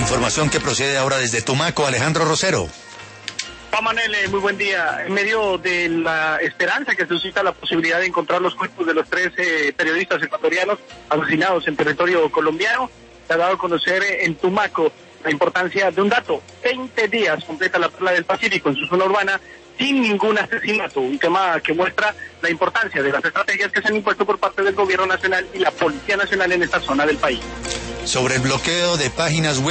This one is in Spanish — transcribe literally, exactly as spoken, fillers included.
Información que procede ahora desde Tumaco, Alejandro Rosero. Juan Manuel, muy buen día. En medio de la esperanza que suscita la posibilidad de encontrar los cuerpos de los tres eh, periodistas ecuatorianos asesinados en territorio colombiano, se ha dado a conocer en Tumaco la importancia de un dato. veinte días completa la Perla del Pacífico en su zona urbana sin ningún asesinato, un tema que muestra la importancia de las estrategias que se han impuesto por parte del gobierno nacional y la Policía Nacional en esta zona del país. Sobre el bloqueo de páginas web